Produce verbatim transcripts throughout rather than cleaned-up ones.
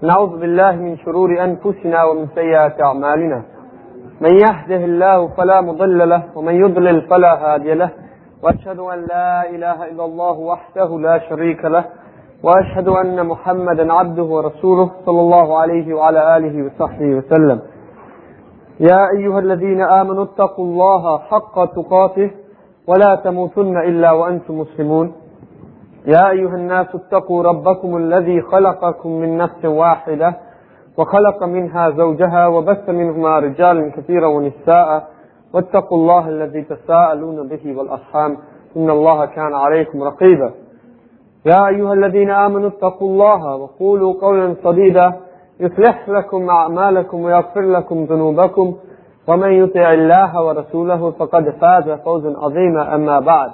نعوذ بالله من شرور أنفسنا ومن سيئات أعمالنا من يهده الله فلا مضل له ومن يضلل فلا هادي له وأشهد أن لا إله إلا الله وحده لا شريك له وأشهد أن محمدا عبده ورسوله صلى الله عليه وعلى آله وصحبه وسلم. يا أيها الذين آمنوا اتقوا الله حق تقاته ولا تموتن إلا وأنتم مسلمون. يا أيها الناس اتقوا ربكم الذي خلقكم من نفس واحدة وخلق منها زوجها وبث منهما رجالا كثيرا ونساء واتقوا الله الذي تساءلون به والأرحام إن الله كان عليكم رقيبا. يا أيها الذين آمنوا اتقوا الله وقولوا قولا سديدا يصلح لكم أعمالكم ويغفر لكم ذنوبكم ومن يطع الله ورسوله فقد فاز فوزا عظيما. أما بعد.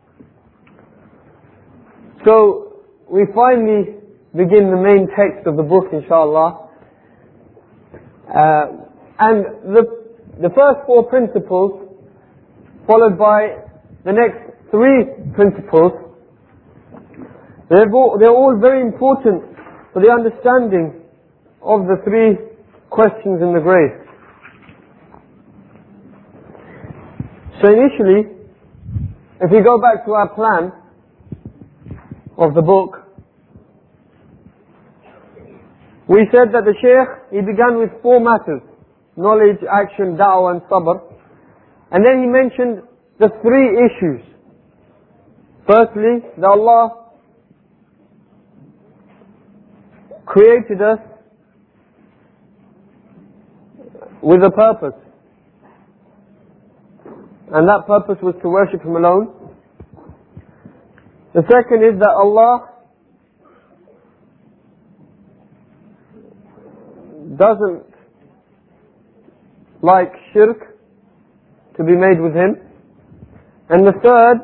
So we finally begin the main text of the book, inshallah. Uh, and the, the first four principles, followed by the next three principles, they're all, they're all very important for the understanding of the three questions in the grave. So initially, if we go back to our plan of the book, we said that the Shaykh, he began with four matters: knowledge, action, da'wah and sabr. And then he mentioned the three issues. Firstly, that Allah created us with a purpose, and that purpose was to worship Him alone. The second is that Allah doesn't like shirk to be made with Him. And the third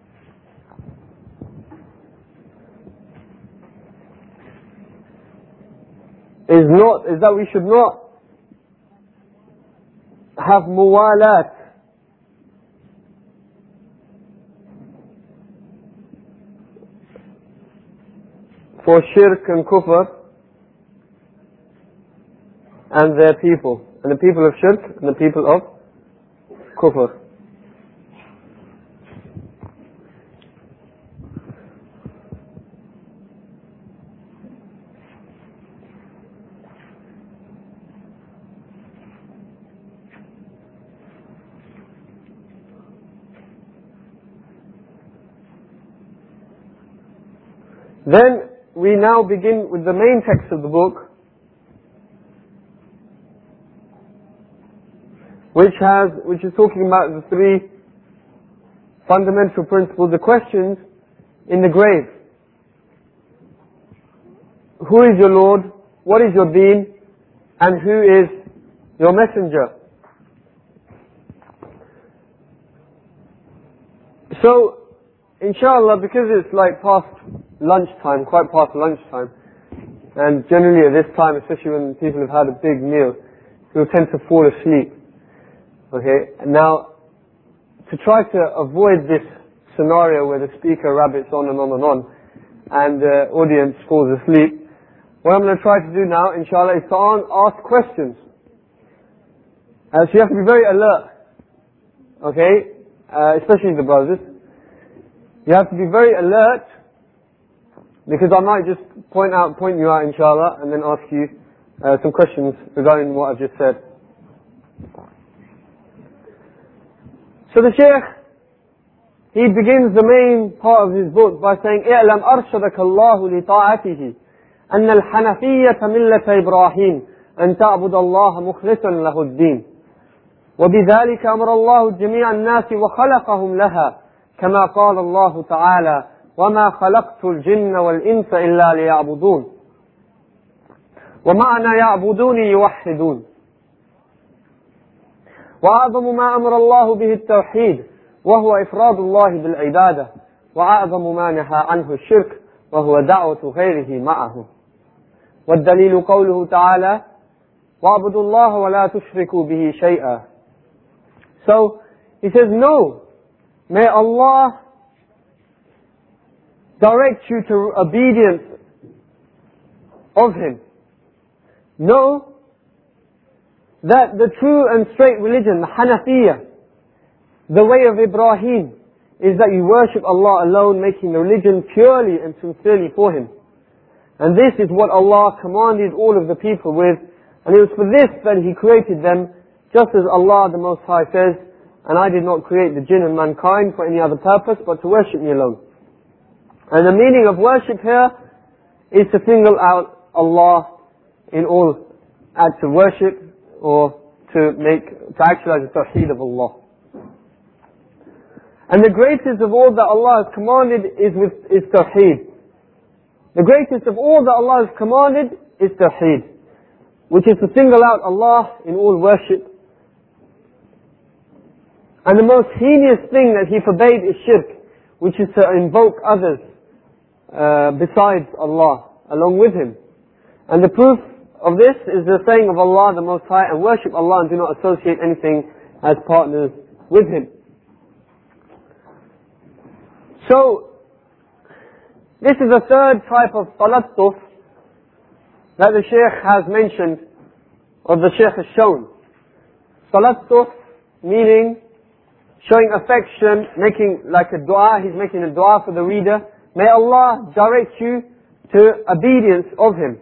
is not is that we should not have muwalat for shirk and kufr and their people, and the people of shirk and the people of kufr. Then we now begin with the main text of the book, which has, which is talking about the three fundamental principles, the questions in the grave. Who is your Lord? What is your deen? And who is your messenger? So, inshallah, because it's like past lunchtime, quite past lunchtime, and generally at this time, especially when people have had a big meal, people tend to fall asleep. Okay, and now to try to avoid this scenario where the speaker rabbits on and on and on, and the audience falls asleep, what I'm going to try to do now, inshallah, is to ask questions. Uh, so you have to be very alert, okay, uh, especially the brothers. You have to be very alert, because I might just point out, point you out, inshallah, and then ask you uh, some questions regarding what I've just said. So the Shaykh, he begins the main part of his book by saying, اعلم أرشدك الله لطاعته أن الحنفية ملة إبراهيم أن تعبد الله مخلصا له الدين وبذلك أمر الله جميع الناس وخلقهم لها كما قال الله تعالى وما خلقت الجن والإنس إلا ليعبدون ومعنى يعبدوني يوحدون. وأعظم ما أمر الله به التوحيد وهو إفراد الله بالعبادة وأعظم ما نهى عنه الشرك وهو دعوة غيره معه. والدليل قوله تعالى وَاعْبُدُوا اللَّهَ وَلَا تُشْرِكُوا بِهِ شَيْئًا. So he says, no, may Allah direct you to obedience of Him, know that the true and straight religion, the Hanafiyyah, the way of Ibrahim, is that you worship Allah alone, making the religion purely and sincerely for Him. And this is what Allah commanded all of the people with, and it was for this that He created them, just as Allah the Most High says, and I did not create the jinn and mankind for any other purpose but to worship me alone. And the meaning of worship here is to single out Allah in all acts of worship, or to make, to actualize the tawheed of Allah. And the greatest of all that Allah has commanded is with, is tawheed. The greatest of all that Allah has commanded is tawheed, which is to single out Allah in all worship. And the most heinous thing that He forbade is shirk, which is to invoke others uh, besides Allah, along with Him. And the proof of this is the saying of Allah the Most High, and worship Allah and do not associate anything as partners with Him. So, this is the third type of talattuf that the Shaykh has mentioned, or the Shaykh has shown. Talattuf meaning showing affection, making like a dua, he's making a dua for the reader. May Allah direct you to obedience of Him.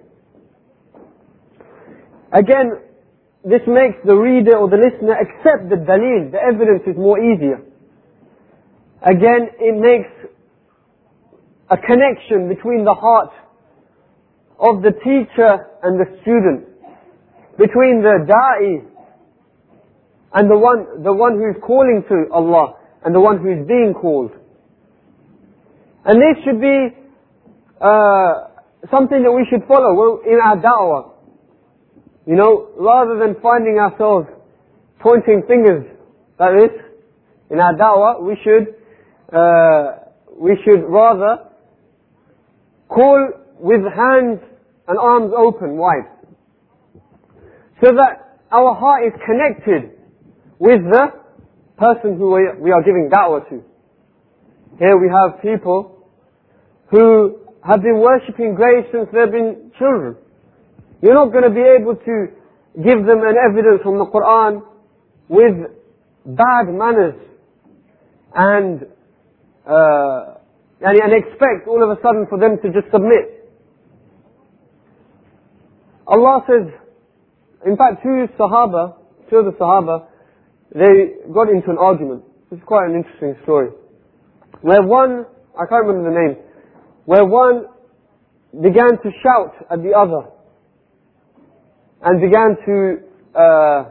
Again, this makes the reader or the listener accept the daleel, the evidence is more easier. Again, it makes a connection between the heart of the teacher and the student, between the da'i and the one, the one who is calling to Allah and the one who is being called. And this should be uh, something that we should follow in our da'wah. You know, rather than finding ourselves pointing fingers like this in our da'wah, we should uh, we should rather call with hands and arms open wide, so that our heart is connected with the person who we are giving da'wah to. Here we have people who have been worshipping grace since they've been children. You're not going to be able to give them an evidence from the Qur'an with bad manners and uh, and, and expect all of a sudden for them to just submit. Allah says, in fact two Sahaba, two of the Sahaba, they got into an argument. This is quite an interesting story. Where one, I can't remember the name, where one began to shout at the other and began to uh,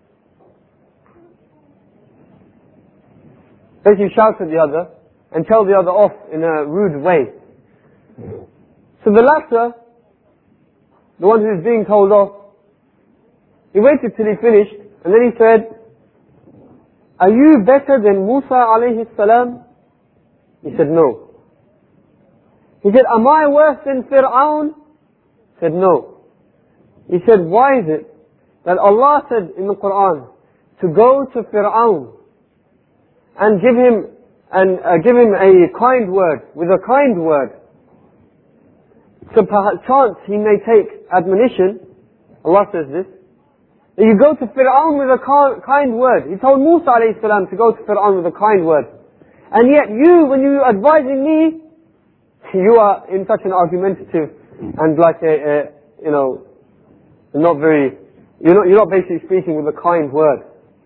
basically shout at the other and tell the other off in a rude way. So the latter, the one who is being told off, he waited till he finished and then he said, "Are you better than Musa alayhi salam?" He said, "No." He said, "Am I worse than Fir'aun?" He said, "No." He said, "Why is it that Allah said in the Qur'an to go to Fir'aun and give him and uh, give him a kind word with a kind word, so perchance he may take admonition?" Allah says this. That you go to Fir'aun with a kind word. He told Musa alayhi salam to go to Fir'aun with a kind word. And yet you, when you are advising me, you are in such an argumentative and like a, a you know, not very, you're not, you're not basically speaking with a kind word.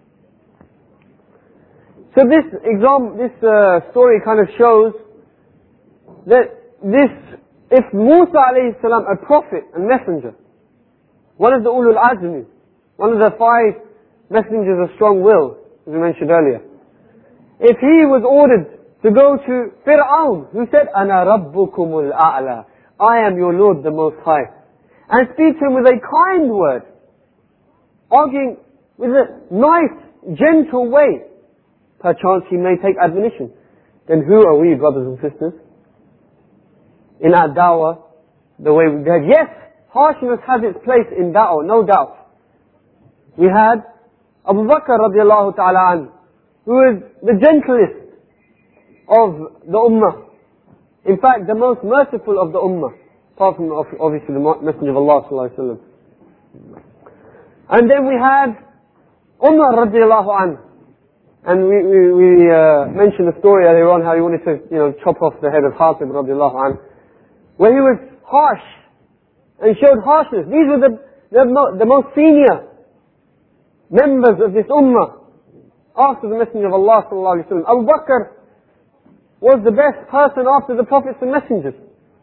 So this example, this uh, story kind of shows that this, if Musa alayhi salam, a prophet and messenger, one of the ulul azmi, one of the five messengers of strong will, as we mentioned earlier, if he was ordered to go to Fir'aun, who said, "Ana rabbukumul a'la," I am your Lord the Most High, and speak to him with a kind word, arguing with a nice, gentle way, perchance he may take admonition, then who are we, brothers and sisters? In our da'wah, the way we did. Yes, harshness has its place in da'wah, no doubt. We had Abu Bakr radiallahu ta'ala anhu, who is the gentlest of the ummah. In fact, the most merciful of the ummah, apart from obviously the Messenger of Allah sallallahu alaihi wasallam. And then we had Umar radiallahu anhu. And we, we, we uh, mentioned the story earlier on how he wanted to, you know, chop off the head of Hatib radiallahu anhu, where he was harsh and showed harshness. These were the, the, the most senior members of this ummah after the Messenger of Allah sallallahu alaihi wasallam. Abu Bakr was the best person after the prophets and messengers.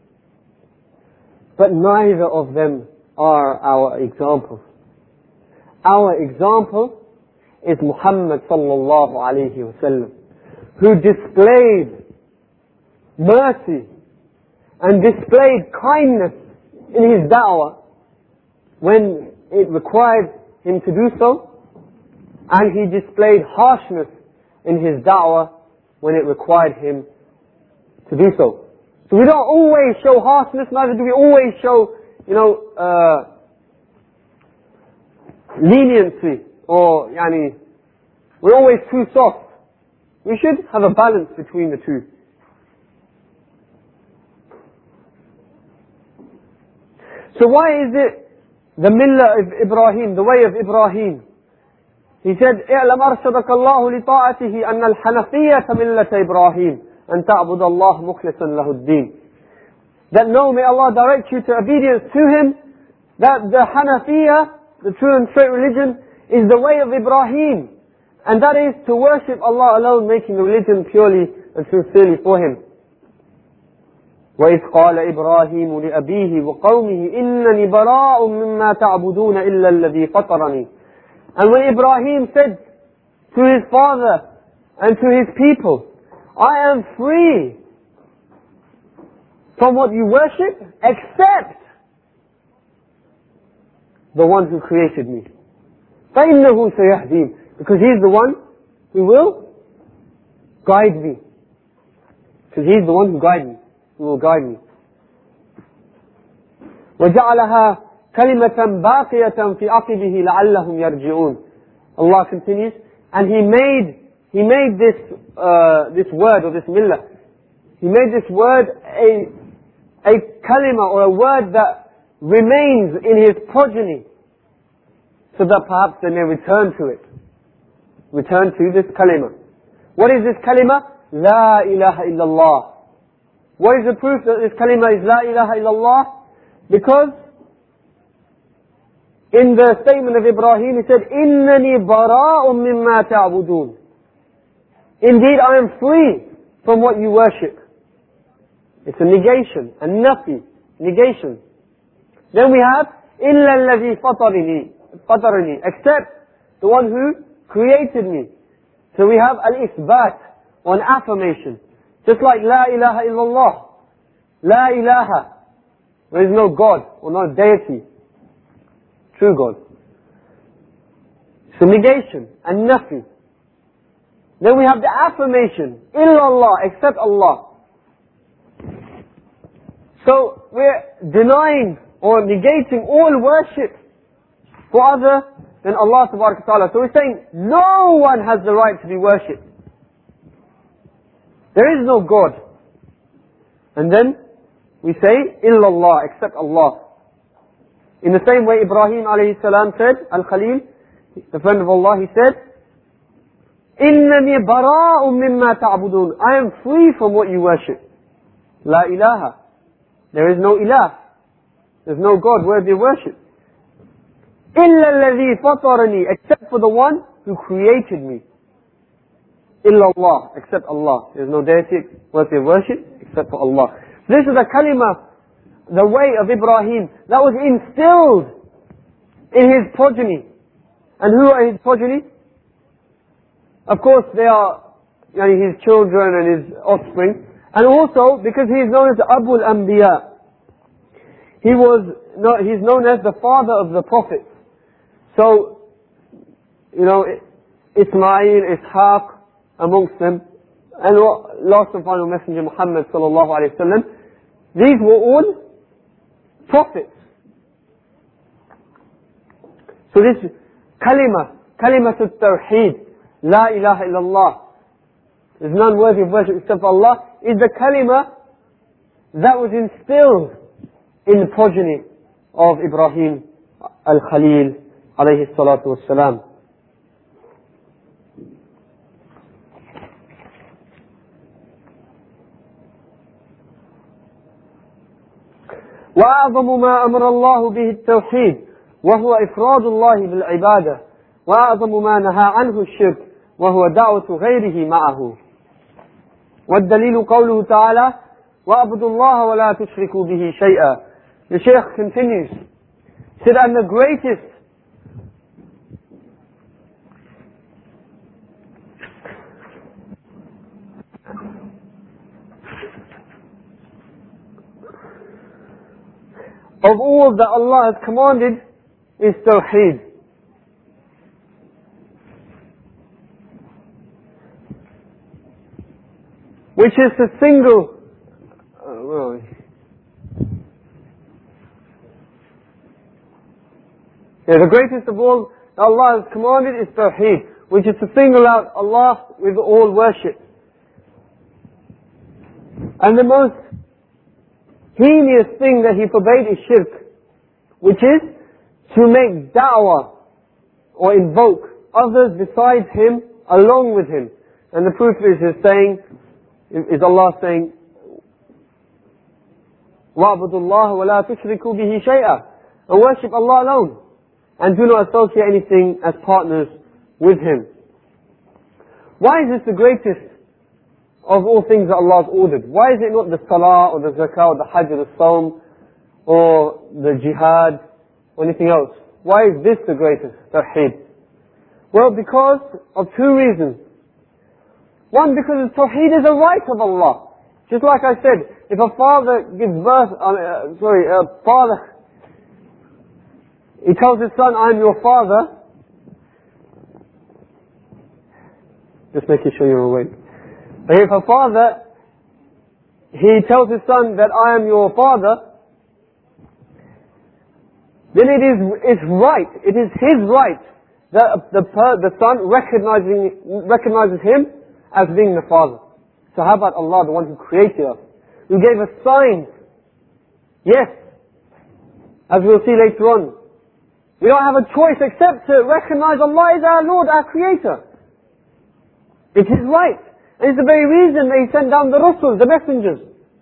But neither of them are our examples. Our example is Muhammad sallallahu alayhi wa sallam, who displayed mercy and displayed kindness in his da'wah when it required him to do so, and he displayed harshness in his da'wah when it required him to do so. So we don't always show harshness, neither do we always show, you know, uh, leniency, or yani, we're always too soft. We should have a balance between the two. So why is it the millah of Ibrahim, the way of Ibrahim? He said, اعلم أرشدك الله لطاعته أن الحنفية ملة إبراهيم أن تعبد الله مخلصا له الدين. That no, may Allah direct you to obedience to Him, that the Hanafiya, the true and straight religion, is the way of Ibrahim. And that is to worship Allah alone, making the religion purely and sincerely for Him. وَإِذْ قَالَ إِبْرَاهِيمُ لِأَبِيهِ وَقَوْمِهِ إِنَّنِي بَرَاءٌ مِّمَّا تَعْبُدُونَ إِلَّا الَّذِي فَطَرَنِي. And when Ibrahim said to his father and to his people, I am free from what you worship, except the one who created me. فَإِنَّهُ سَيَهْدِينَ. Because He's the one who will guide me. Because He's the one who guide me. Who will guide me. وَجَعَلَهَا كَلِمَةً بَاقِيَةً فِي عَقِبِهِ لَعَلَّهُمْ يَرْجِعُونَ. Allah continues, and He made He made this uh, this word or this millah, He made this word a a kalima or a word that remains in His progeny, so that perhaps they may return to it. Return to this kalima. What is this kalima? La ilaha illallah. What is the proof that this kalima is La ilaha illallah? Because in the statement of Ibrahim, he said, إِنَّنِي بَرَاءٌ مِّمَّا تَعْبُدُونَ. Indeed, I am free from what you worship. It's a negation, a nafi, negation. Then we have إِلَّا الَّذِي فَطَرَنِي, فَطَرَنِي, except the one who created me. So we have al-isbat, or an affirmation. Just like La ilaha illallah. La ilaha. There is no God, or no deity. True God. So negation and nafi. Then we have the affirmation, illallah, except Allah. So we're denying or negating all worship for other than Allah subhanahu wa ta'ala. So we're saying no one has the right to be worshipped. There is no God. And then we say illallah, except Allah. In the same way Ibrahim alayhi salam said, Al-Khalil, the friend of Allah, he said, إِنَّنِي بَرَاءٌ مِّمَّا تَعْبُدُونَ. I am free from what you worship. La ilaha. There is no ilah. There is no God worthy of worship. إِلَّا الَّذِي فَطَرَنِي. Except for the one who created me. إِلَّا Allah. Except Allah. There is no deity worthy of worship except for Allah. This is the kalima, the way of Ibrahim, that was instilled in his progeny. And who are his progeny? Of course they are you know, his children and his offspring. And also because he is known as Abu al-Anbiya. He was, no, he's known as the father of the prophets. So, you know, Ismail, Ishaq, amongst them, and last and final messenger Muhammad sallallahu alayhi wa sallam, these were all prophets. So this kalima, kalimatul tawheed, la ilaha illallah, there's none worthy of worship except for Allah, is the kalima that was instilled in the progeny of Ibrahim Al-Khalil alayhi salatu wassalam. وأعظم ما أمر الله به التوحيد وهو إفراد الله بالعبادة وأعظم ما نهى عنه الشرك وهو دعوة غيره معه. والدليل قوله تعالى وَأَعْبُدُوا اللَّهَ وَلَا تُشْرِكُوا بِهِ شَيْئًا. The Shaykh continues, said, and the greatest of all that Allah has commanded is Tawheed. Which is the single uh, where are we? Yeah, the greatest of all that Allah has commanded is Tawheed, which is to single out Allah with all worship. And the most heinous thing that He forbade is shirk, which is to make da'wah or invoke others besides Him along with Him. And the proof is His saying, is Allah saying, وَاعْبُدُوا اللَّهَ وَلَا تُشْرِكُوا بِهِ شَيْئًا, and worship Allah alone, and do not associate anything as partners with Him. Why is this the greatest of all things that Allah has ordered? Why is it not the salah or the zakah or the hajj or the sawm or the jihad or anything else? Why is this the greatest? Tawheed. Well, because of two reasons. One, because Tawheed is a right of Allah. Just like I said, if a father gives birth, uh, sorry, a father, he tells his son, I am your father, just making sure you're awake. But if a father, he tells his son that I am your father, then it is it's right, it is his right that the, the son recognizing, recognizes him as being the father. So how about Allah, the one who created us, who gave us signs? Yes, as we'll see later on, we don't have a choice except to recognize Allah is our Lord, our Creator. It's His right. And it's the very reason that He sent down the Rusul, the messengers.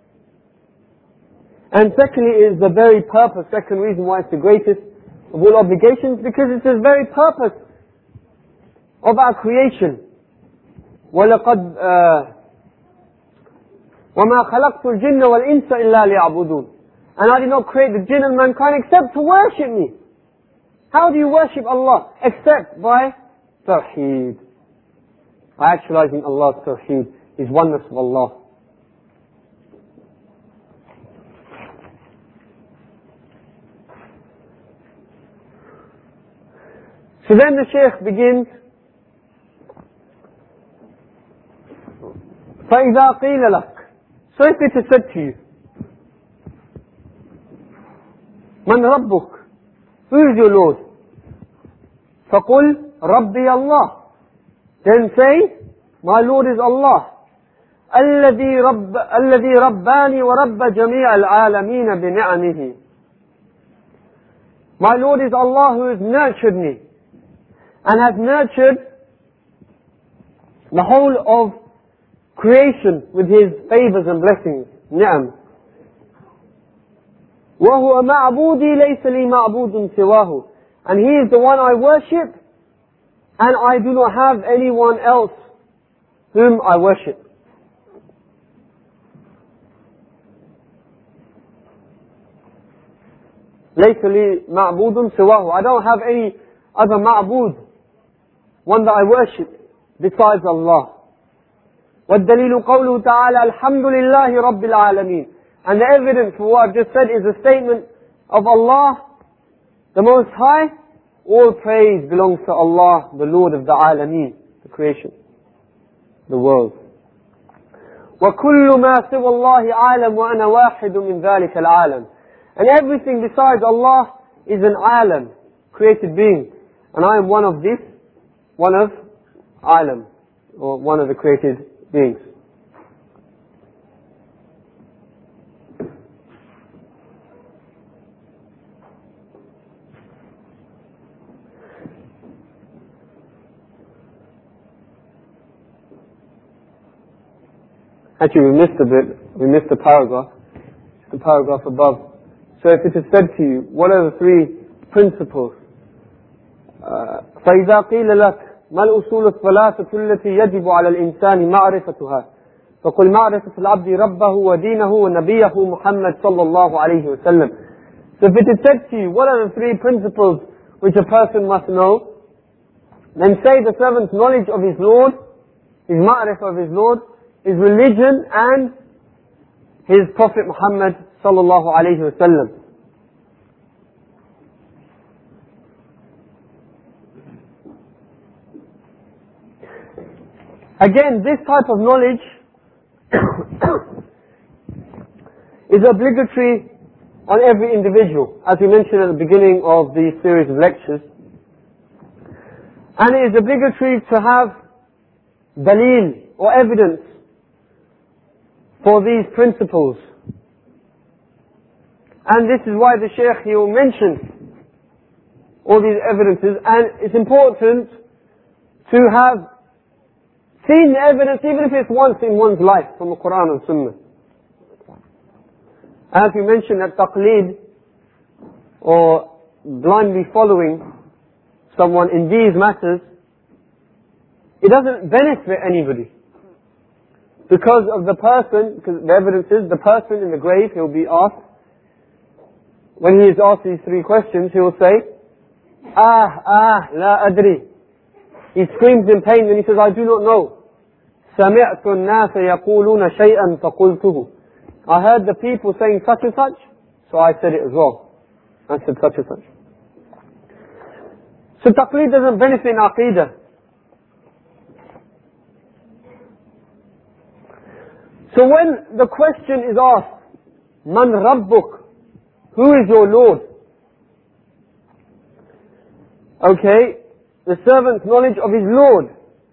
And secondly, it is the very purpose, second reason why it's the greatest of all obligations, because it's the very purpose of our creation. وَلَقَدْ وَمَا خَلَقْتُ الْجِنَّ وَالْإِنسَ إِلَّا لِيَعْبُدُونَ. And I did not create the jinn and mankind except to worship me. How do you worship Allah? Except by Tawheed. By actualizing Allah's Tawheed, His oneness of Allah. So then the Shaykh begins, فَإِذَا قِيلَ لَكَ. So if it is said to you, مَنْ رَبُّكَ? Who is your Lord? فَقُلْ رَبِّيَ اللَّهِ. Then say, my Lord is Allah. الَّذِي رَبَّ الَّذِي رَبَّانِي وَرَبَّ جَمِيعَ الْعَالَمِينَ بِنِعَمِهِ. My Lord is Allah who has nurtured me and has nurtured the whole of creation with His favors and blessings. Ni'am. وَهُوَ مَعْبُودِي لَيْسَ لِي مَعْبُودٌ سِوَاهُ. And He is the one I worship, and I do not have anyone else whom I worship. لَيْسَ لِي مَعْبُودٌ سِوَاهُ. I don't have any other ma'bud, one that I worship besides Allah. وَالدَّلِيلُ قَوْلُهُ تَعَالَى الْحَمْدُ لِلَّهِ رَبِّ الْعَالَمِينَ. And the evidence for what I've just said is a statement of Allah, the Most High. All praise belongs to Allah, the Lord of the Alameen, the creation, the world. وَكُلُّ مَا سِوَى اللَّهِ عَالَمٌ وَأَنَا وَاحِدٌ مِنْ ذَلِكَ الْعَالَمِ. And everything besides Allah is an alam, created being. And I am one of this, one of alam, or one of the created beings. Actually, we missed a bit. We missed a paragraph. The paragraph above. So if it is said to you, what are the three principles? فإذا قيل لك ما الأصول الثلاثة التي يجب على الإنسان معرفتها فقل معرفة العبد ربه ودينه ونبيه محمد صلى الله عليه وسلم. So if it is said to you, what are the three principles which a person must know? Then say the servant's knowledge of his Lord, his ma'rifah of his Lord, his religion and his Prophet Muhammad sallallahu alayhi wa sallam. Again, this type of knowledge is obligatory on every individual, as we mentioned at the beginning of the series of lectures. And it is obligatory to have dalil or evidence for these principles. And this is why the Shaykh, he will mention all these evidences, and it's important to have seen the evidence, even if it's once in one's life, from the Quran and Sunnah. As we mentioned, that taqleed, or blindly following someone in these matters, it doesn't benefit anybody. Because of the person, because the evidence is, the person in the grave, he'll be asked, when he is asked these three questions, he will say, Ah, ah, la adri. He screams in pain and he says, I do not know. سَمِعْتُ النَّاسَ يَقُولُونَ شَيْئًا فَقُلْتُهُ. I heard the people saying such and such, so I said it as well. I said such and such. So taqleed doesn't benefit in aqidah. So when the question is asked, Man Rabbuk? Who is your Lord? Okay, the servant's knowledge of his Lord.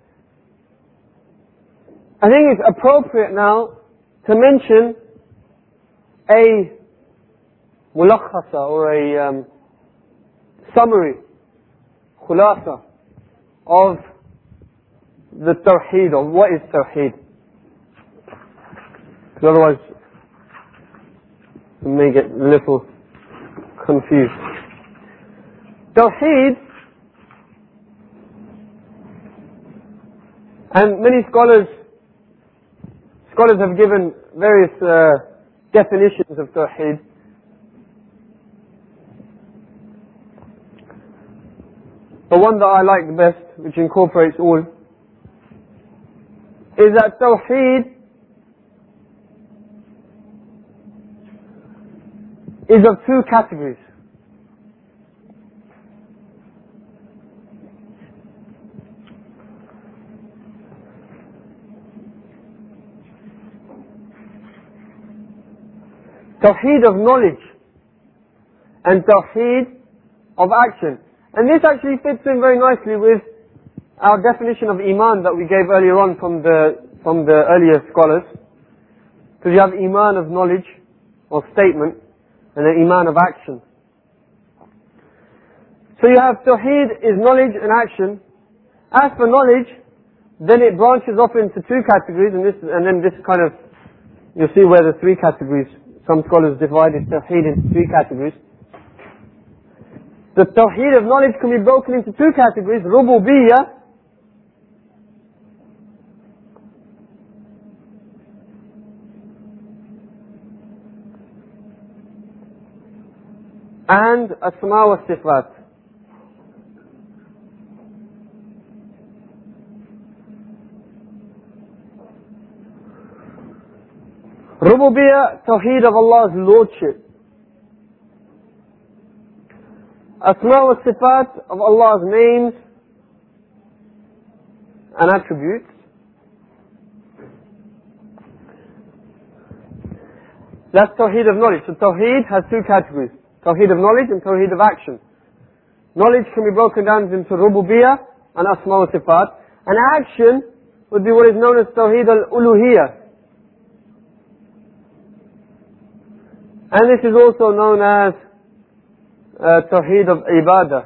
I think it's appropriate now to mention a mulakhasa or a um, summary, khulasa of the tawheed, of what is tawheed. Because otherwise we may get a little confused. Tawheed, and many scholars scholars have given various uh, definitions of Tawheed. The one that I like the best, which incorporates all, is that Tawheed is of two categories. Tawheed of knowledge and Tawheed of action. And this actually fits in very nicely with our definition of Iman that we gave earlier on from the, from the earlier scholars. Because you have Iman of knowledge or statement and then Iman of action. So you have Tawheed is knowledge and action. As for knowledge, then it branches off into two categories, and this, and then this kind of, you'll see where the three categories, some scholars divide Tawheed into three categories. The Tawheed of knowledge can be broken into two categories, Rububiyyah and Asma wa Sifat. Rububiyyah, Tawheed of Allah's Lordship. Asma wa Sifat, of Allah's names and attributes. That's Tawheed of knowledge. So Tawheed has two categories. Tawheed of knowledge and Tawheed of action. Knowledge can be broken down into Rububiyyah and Asma wa Sifat. And action would be what is known as Tawheed al-Uluhiyyah. And this is also known as uh, Tawheed of Ibadah.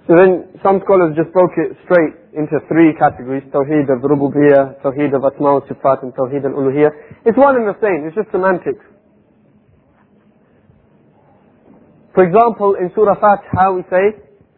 So then some scholars just broke it straight into three categories: Tawheed of Rububiyyah, Tawheed of Asma wa Sifat, and Tawheed al-Uluhiyyah. It's one and the same, it's just semantics. For example, in Surah Fatiha we say,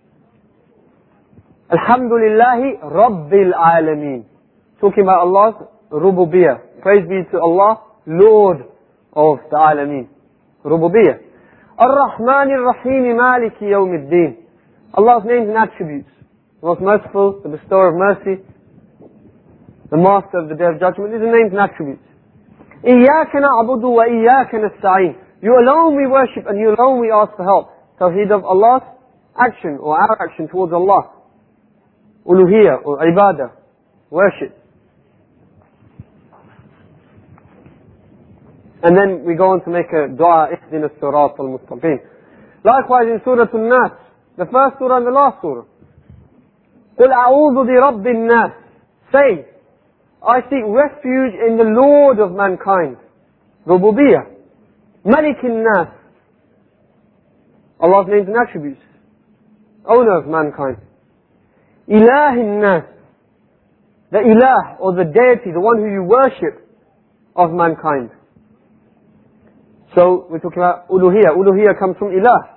Alhamdulillahi Rabbil Alameen. Talking about Allah's Rububiyyah. Praise be to Allah, Lord of the Alameen. Rububiyyah. Ar-Rahman ar-Rahim Maliki Yawmiddin. Allah's names and attributes. The most merciful, the bestower of mercy, the master of the day of judgment. These are names and attributes. Iyaka na'budu wa iyaka nasta'een. You alone we worship and you alone we ask for help. Tawheed of Allah's action or our action towards Allah. Uluhiyyah or ibadah. Worship. And then we go on to make a dua, Ihdina as-sirat al-mustaqim. Likewise in Surah An-Nas, the first surah and the last surah. قُلْ أَعُوذُ بِرَبِّ النَّاسِ. Say, I seek refuge in the Lord of mankind. Rububiyyah. Malik al-Nas. Allah's names and attributes. Owner of mankind. Ilah al-Nas. The Ilah or the deity, the one who you worship of mankind. So we're talking about Uluhiyyah. Uluhiyyah comes from Ilah.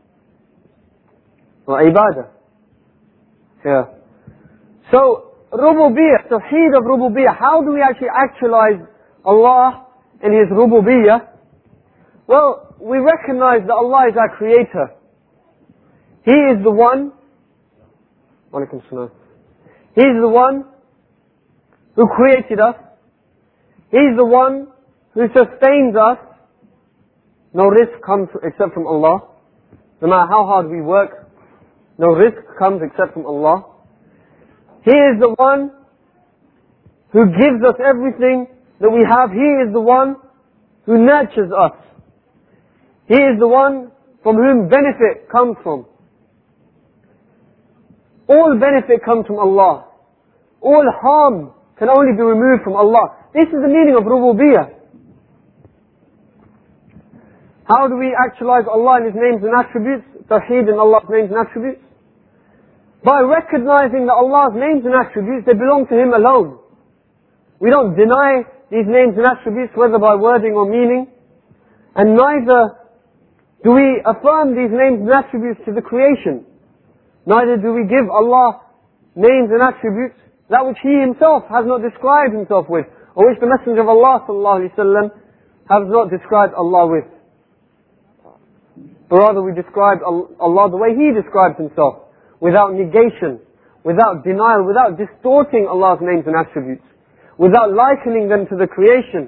Or Ibadah. Yeah. So, Rububiyyah, Tawheed of Rububiyyah. How do we actually actualize Allah and His Rububiyyah? Well, we recognize that Allah is our Creator. He is the one, Walaikum Salam. He is the one who created us. He is the one who sustains us. No risk comes except from Allah. No matter how hard we work, no risk comes except from Allah. He is the one who gives us everything that we have. He is the one who nurtures us. He is the one from whom benefit comes from. All benefit comes from Allah. All harm can only be removed from Allah. This is the meaning of Rububiyyah. How do we actualize Allah and His names and attributes? Tawheed in Allah's names and attributes? By recognizing that Allah's names and attributes, they belong to Him alone. We don't deny these names and attributes, whether by wording or meaning. And neither do we affirm these names and attributes to the creation. Neither do we give Allah names and attributes, that which He Himself has not described Himself with, or which the Messenger of Allah sallallahu alaihi wasallam has not described Allah with. But rather we describe Allah the way He describes Himself, without negation, without denial, without distorting Allah's names and attributes, without likening them to the creation,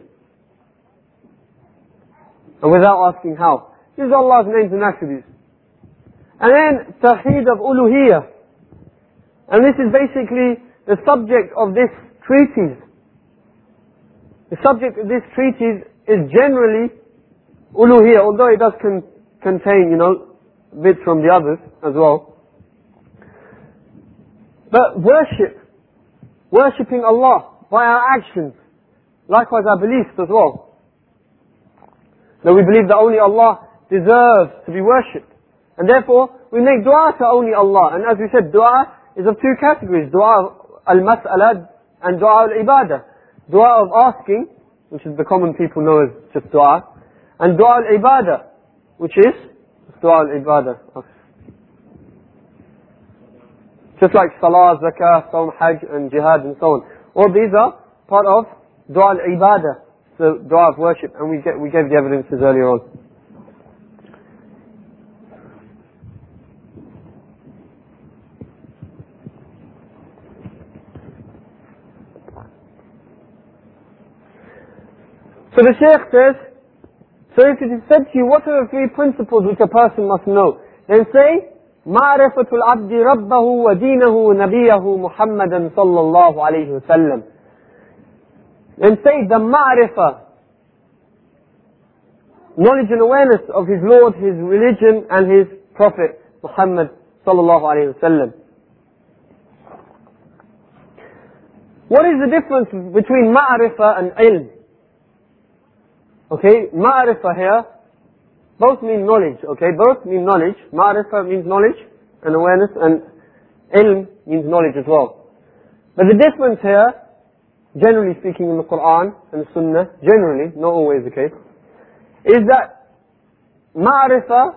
and without asking how. This is Allah's names and attributes. And then, Tawheed of Uluhiyyah. And this is basically the subject of this treatise. The subject of this treatise is generally Uluhiyyah, although it does con contain, you know, bits from the others as well. But worship, worshipping Allah by our actions, likewise our beliefs as well. That we believe that only Allah deserves to be worshipped. And therefore, we make dua to only Allah. And as we said, dua is of two categories. Dua al-mas'ala and dua al-ibadah. Dua of asking, which is the common people know as just dua. And dua al-ibadah, which is dua al-ibadah. Just like salah, zakah, sawm, hajj and jihad and so on. All these are part of dua al-ibadah, the dua of worship. And we, get, we gave the evidences earlier on. So the Shaykh says, so if it is said to you, what are the three principles which a person must know? Then say, مَعْرِفَةُ الْعَبْدِ رَبَّهُ وَدِينَهُ نَبِيَّهُ مُحَمَّدًا صَلَّى اللَّهُ عَلَيْهِ وَسَلَّمَ. Then say the ma'rifah, knowledge and awareness of his Lord, his religion and his Prophet Muhammad sallallahu alayhi wa sallam. What is the difference between ma'rifah and ilm? Okay, ma'rifah here, both mean knowledge, okay, both mean knowledge. Ma'rifah means knowledge and awareness, and ilm means knowledge as well. But the difference here, generally speaking in the Quran and the Sunnah, generally, not always the case, is that ma'rifah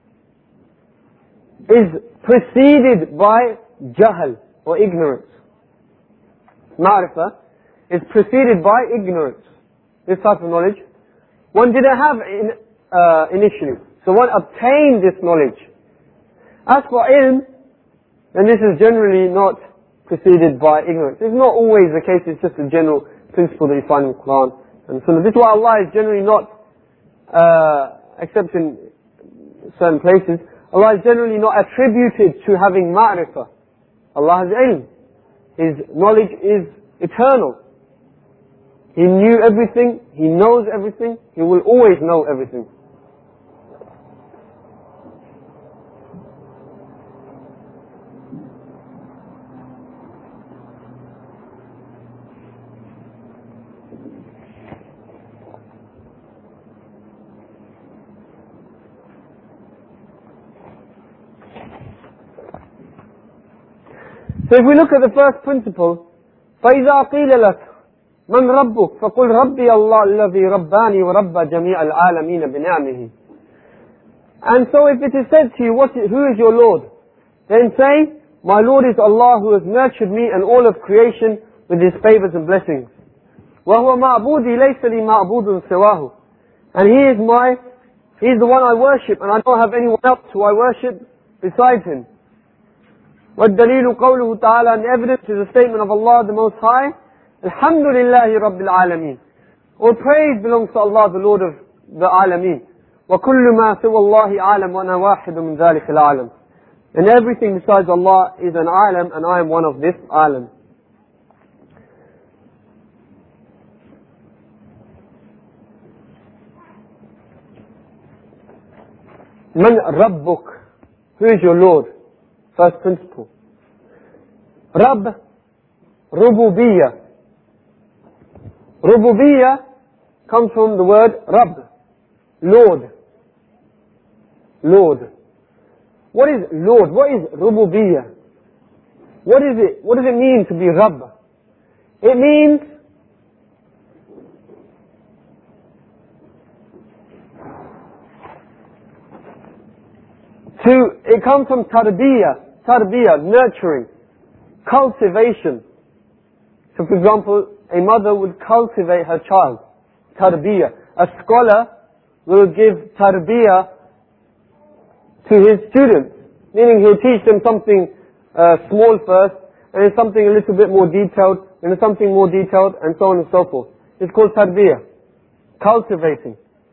is preceded by jahl or ignorance. Ma'rifah is preceded by ignorance. This type of knowledge one didn't have in, uh, initially. So one obtained this knowledge. As for ilm, then this is generally not preceded by ignorance. It's not always the case, it's just a general principle that you find in the Quran and Sunnah. This is why Allah is generally not, uh, except in certain places, Allah is generally not attributed to having ma'rifah. Allah has ilm. His knowledge is eternal. He knew everything, He knows everything, He will always know everything. So if we look at the first principle, فَإِذَا قِيلَ لَكَ مَنْ رَبُّكَ فَقُلْ رَبِّيَ اللَّهُ الَّذِي رَبَّانِي وَرَبَّ جَمِيعَ الْعَالَمِينَ بِنِعْمِهِ. And so if it is said to you, what is, who is your Lord? Then say, my Lord is Allah who has nurtured me and all of creation with His favours and blessings. وَهُوَ مَعْبُودِي لَيْسَ لِي مَعْبُودٌ سِوَاهُ. And He is my, He is the one I worship and I don't have anyone else who I worship besides Him. وَالدَّلِيلُ قَوْلُهُ تَعَالَى, and evidence is a statement of Allah the Most High, الْحَمْدُ لِلَّهِ رَبِّ الْعَالَمِينَ. All praise belongs to Allah, the Lord of the Alameen. وَكُلُّ مَا سِوَى اللَّهِ عَالَمْ وَأَنَا وَاحِدٌ مِنْ ذَلِكَ الْعَالَمِ. And everything besides Allah is an alam, and I am one of this alam. Man Rabbuk, who is your Lord? First principle. Rabb, Rububiyyah. Rububiyyah comes from the word Rabb, Lord. Lord. What is Lord? What is Rububiyyah? What is it? What does it mean to be Rabb? It means to, it comes from tarbiyah, tarbiyah, nurturing, cultivation. So for example, a mother would cultivate her child, tarbiyah. A scholar will give tarbiyah to his students, meaning he'll teach them something uh, small first, and then something a little bit more detailed, and then something more detailed, and so on and so forth. It's called tarbiyah, cultivating,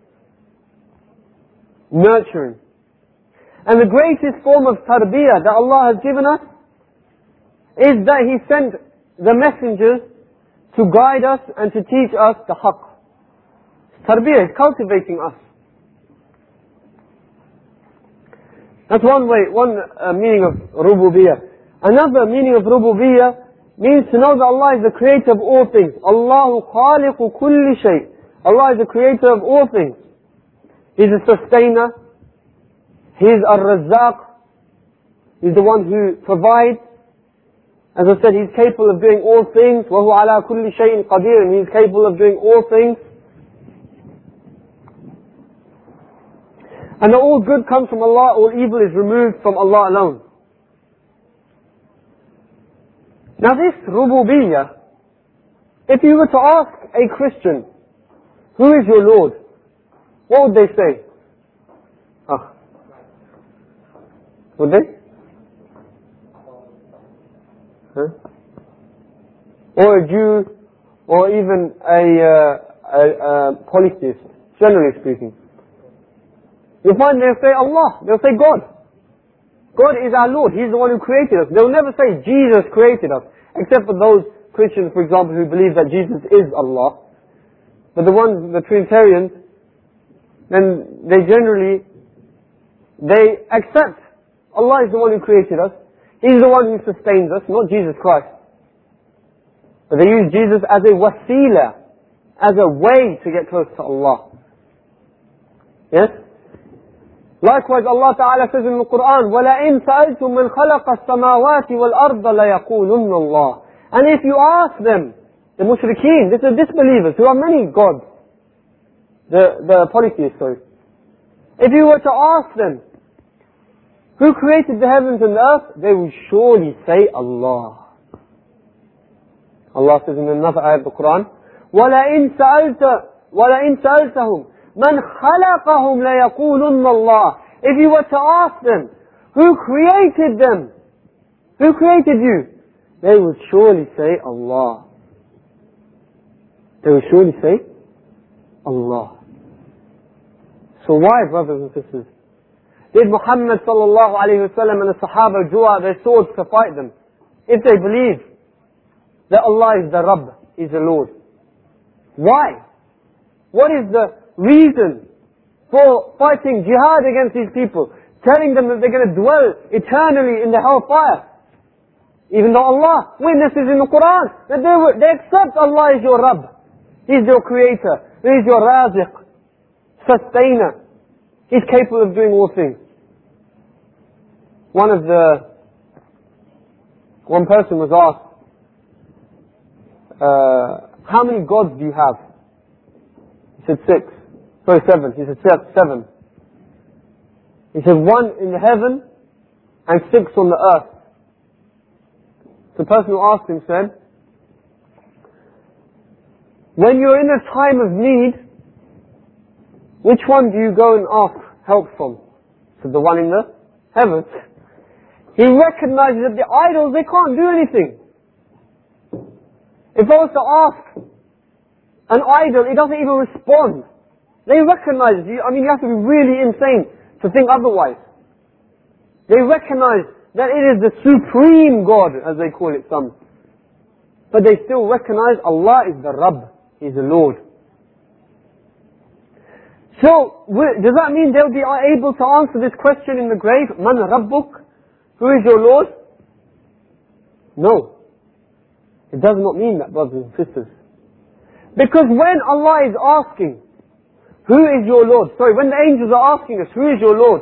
nurturing. And the greatest form of tarbiyah that Allah has given us is that He sent the messengers to guide us and to teach us the haqq. Tarbiyah is cultivating us. That's one way, one uh, meaning of rububiyyah. Another meaning of rububiyyah means to know that Allah is the creator of all things. Allahu khaliqu kulli shay. Allah is the creator of all things. He's a sustainer. He's ar-Razzaq. He's the one who provides. As I said, He's capable of doing all things. وَهُوَ عَلَى كُلِّ شَيْءٍ قَدِيرٌ. And He's capable of doing all things. And all good comes from Allah, all evil is removed from Allah alone. Now this rububiyyah, if you were to ask a Christian, who is your Lord? What would they say? Ah. Would they? Huh? Or a Jew, or even a, uh, a, a polytheist, generally speaking. You'll find they'll say Allah, they'll say God. God is our Lord, He's the one who created us. They'll never say Jesus created us, except for those Christians, for example, who believe that Jesus is Allah. But the ones, the Trinitarians, then they generally, they accept Allah is the one who created us. He's the one who sustains us, not Jesus Christ. But they use Jesus as a wasila, as a way to get close to Allah. Yes? Likewise, Allah Ta'ala says in the Quran, وَلَئِن سَأَلْتُم مِّنْ خَلَقَ السَّمَاوَاتِ وَالْأَرْضَ لَيَقُولُنَّ اللَّهِ. And if you ask them, the mushrikeen, this is disbelievers who are many gods, the, the polytheists, sorry. If you were to ask them, who created the heavens and the earth? They will surely say Allah. Allah says in another ayah of the Quran, وَلَئِن سَأَلْتَ وَلَئِن سَأَلْتَهُمْ مَنْ خَلَقَهُمْ لَيَقُولُنَّ اللَّهِ. If you were to ask them, who created them? Who created you? They would surely say Allah. They would surely say Allah. So why, brothers and sisters, did Muhammad sallallahu alayhi wa sallam and the Sahaba draw out their swords to fight them? If they believe that Allah is the Rabb, is the Lord. Why? What is the reason for fighting jihad against these people? Telling them that they're going to dwell eternally in the hellfire. Even though Allah witnesses in the Quran that they, will, they accept Allah is your Rabb. He's your creator. He's your raziq, sustainer. He's capable of doing all things. One of the, one person was asked, uh, how many gods do you have? He said six. Sorry, seven. He said seven. He said one in the heaven and six on the earth. The person who asked him said, when you're in a time of need, which one do you go and ask help from? So the one in the heavens. He recognizes that the idols, they can't do anything. If I was to ask an idol, it doesn't even respond. They recognize you. I mean, you have to be really insane to think otherwise. They recognize that it is the supreme God, as they call it some. But they still recognize Allah is the Rabb, He's the Lord. So, does that mean they'll be able to answer this question in the grave? Man Rabbuk? Who is your Lord? No. It does not mean that, brothers and sisters. Because when Allah is asking, who is your Lord? Sorry, when the angels are asking us, who is your Lord?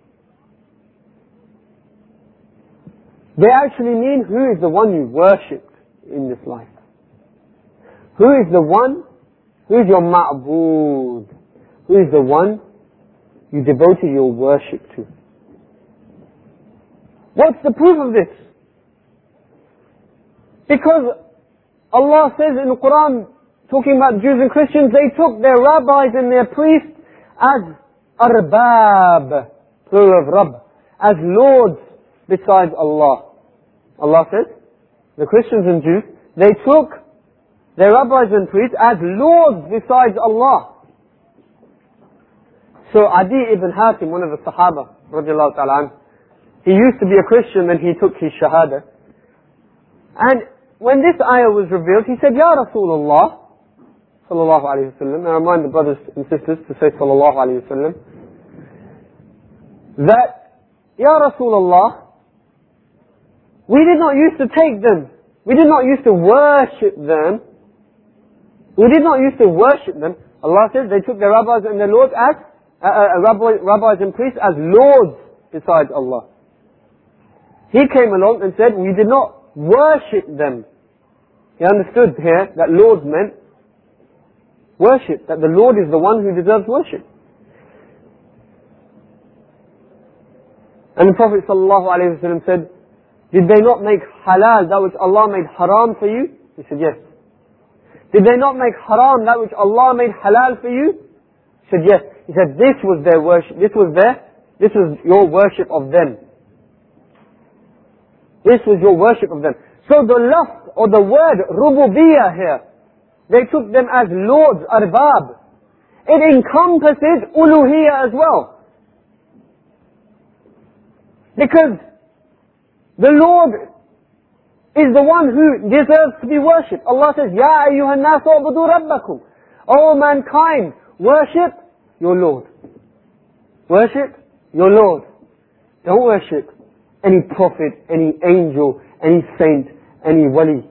They actually mean who is the one you worshipped in this life. Who is the one? Who is your ma'bood? Who is the one you devoted your worship to? What's the proof of this? Because Allah says in the Quran, talking about Jews and Christians, they took their rabbis and their priests as arbab, plural of Rabb, as lords besides Allah. Allah says, the Christians and Jews, they took their rabbis and priests as lords besides Allah. So Adi ibn Hatim, one of the Sahaba, radiallahu ta'ala anhu, he used to be a Christian and he took his shahada. And when this ayah was revealed, he said, Ya Rasulullah, sallallahu alayhi wa sallam, and I remind the brothers and sisters to say sallallahu alayhi wa sallam, that, Ya Rasulullah, we did not used to take them, we did not used to worship them, we did not used to worship them. Allah says they took their rabbis and their lords as, uh, uh, rabbi, rabbis and priests as lords besides Allah. He came along and said, we did not worship them. He understood here that lords meant worship, that the Lord is the one who deserves worship. And the Prophet ﷺ said, did they not make halal that which Allah made haram for you? He said, yes. Did they not make haram that which Allah made halal for you? He said, yes. He said, this was their worship, this was their, this was your worship of them. This was your worship of them. So the lafz or the word rububiyah here, they took them as lords, arbab. It encompasses uluhiyah as well. Because the Lord is the one who deserves to be worshipped. Allah says, Ya ayyuhan nasu ubudu rabbakum. O mankind, worship your Lord. Worship your Lord. Don't worship any prophet, any angel, any saint, any wali.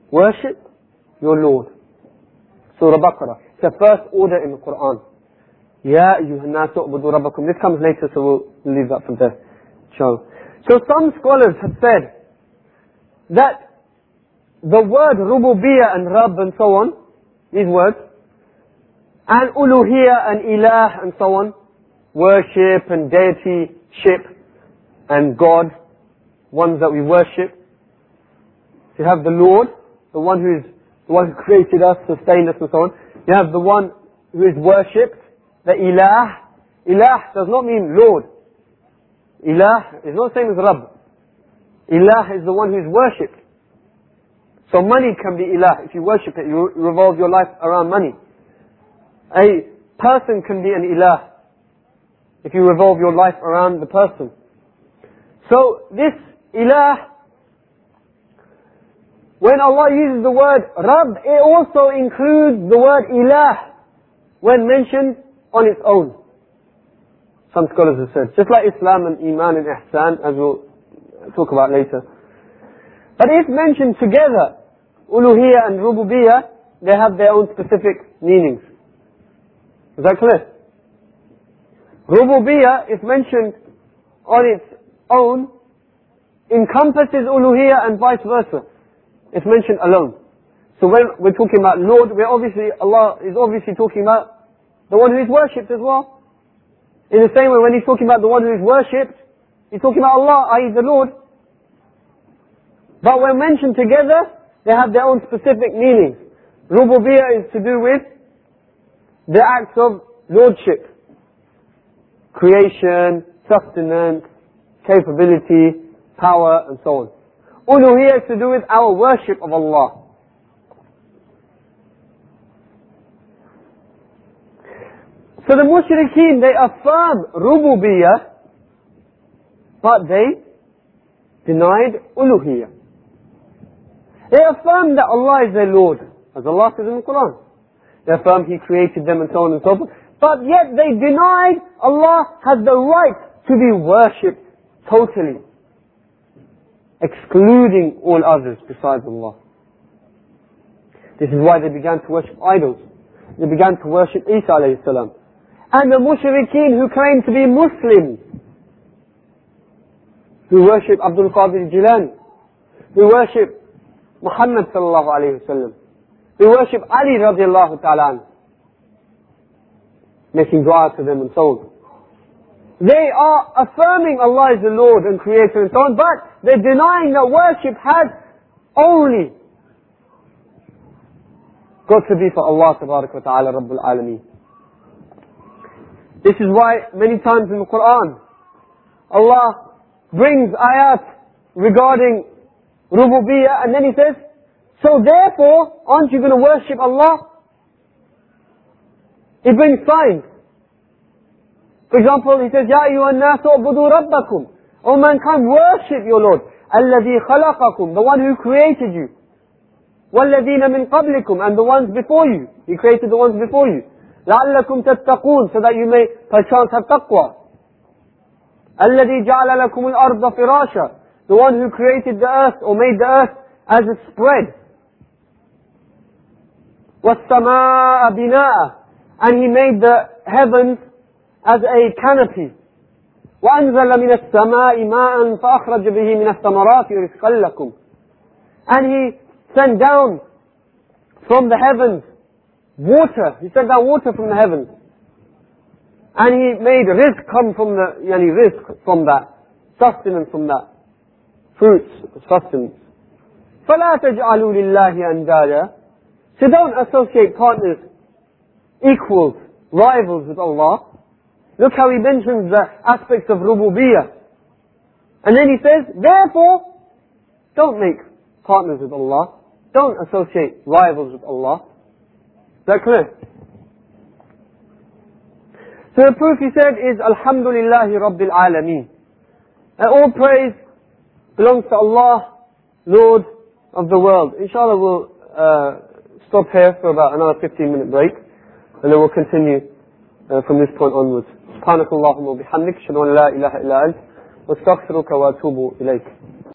Worship your Lord. Surah Baqarah. It's the first order in the Quran. Ya ayyuhan nasu u'budu rabbakum. This comes later, so we'll leave that for there. So, so some scholars have said that the word rububiyyah and Rabb and so on, these words, and uluhiyyah and ilah and so on, worship and deity, ship and God, ones that we worship. You have the Lord, the one who is the one who created us, sustained us and so on. You have the one who is worshipped, the ilah. Ilah does not mean Lord. Ilah is not the same as Rabb. Ilah is the one who is worshipped. So money can be ilah. If you worship it, you revolve your life around money. A person can be an ilah if you revolve your life around the person. So this ilah, when Allah uses the word Rabb, it also includes the word ilah when mentioned on its own. Some scholars have said, just like Islam and Iman and Ihsan, as we'll talk about later. But if mentioned together, uluhiyyah and rububiyyah, they have their own specific meanings. Is that clear? Rububiyyah, if mentioned on its own, encompasses uluhiyyah and vice versa. It's mentioned alone. So when we're talking about Lord, we're obviously, Allah is obviously talking about the one who is worshipped as well. In the same way, when He's talking about the one who is worshipped, He's talking about Allah, that is the Lord. But when mentioned together, they have their own specific meanings. Rububiyyah is to do with the acts of lordship. Creation, sustenance, capability, power, and so on. Uluhiyyah is to do with our worship of Allah. So the mushrikeen, they affirm rububiyyah, but they denied uluhiyyah. They affirm that Allah is their Lord, as Allah says in the Quran. They affirm He created them and so on and so forth. But yet they denied Allah has the right to be worshipped totally, excluding all others besides Allah. This is why they began to worship idols. They began to worship Isa alayhi salam. And the mushrikeen who claim to be Muslims, who worship Abdul Qadir Jilani, who worship Muhammad sallallahu alayhi wa sallam, who worship Ali radiallahu ta'ala anhu, making dua to them and so on. They are affirming Allah is the Lord and Creator and so on, but they're denying that worship has only got to be for Allah tabarak wa ta'ala Rabbul Alameen. This is why many times in the Quran, Allah brings ayat regarding rububiyyah and then He says, so therefore, aren't you going to worship Allah? He brings signs. For example, He says, Ya ayyuhan nasu u'budu rabbakum. O mankind, worship your Lord. Alladhi khalaqakum, the one who created you. Walladhina min qablikum, and the ones before you. He created the ones before you. لَعَلَّكُمْ تَتَّقُونَ, so that you may perchance have taqwa. الَّذِي جَعَلَ لَكُمُ الْأَرْضَ فِرَاشًا, the one who created the earth or made the earth as a spread. وَالسَّمَاءَ بِنَاءً, and He made the heavens as a canopy. وَأَنزَلَ مِنَ السَّمَاءِ مَاءً فَأَخْرَجَ بِهِ مِنَ الثَّمَرَاتِ رِزْقًا لَكُمْ, and He sent down from the heavens water. He sent down water from the heavens. And He made rizq come from the, yani rizq from that, sustenance from that, fruits, sustenance. فَلَا تَجْعَلُوا لِلَّهِ أَنْدَادًا, so don't associate partners, equals, rivals with Allah. Look how He mentions the aspects of rububiyyah. And then He says, therefore, don't make partners with Allah. Don't associate rivals with Allah. Is that clear? So the proof, he said, is Alhamdulillahi Rabbil Alameen. And all praise belongs to Allah, Lord of the world. Inshallah we'll uh, stop here for about another fifteen minute break. And then we'll continue uh, from this point onwards. سبحانك اللهم وبحمدك أشهد أن لا إله إلا أنت وأستغفرك وأتوب إليك.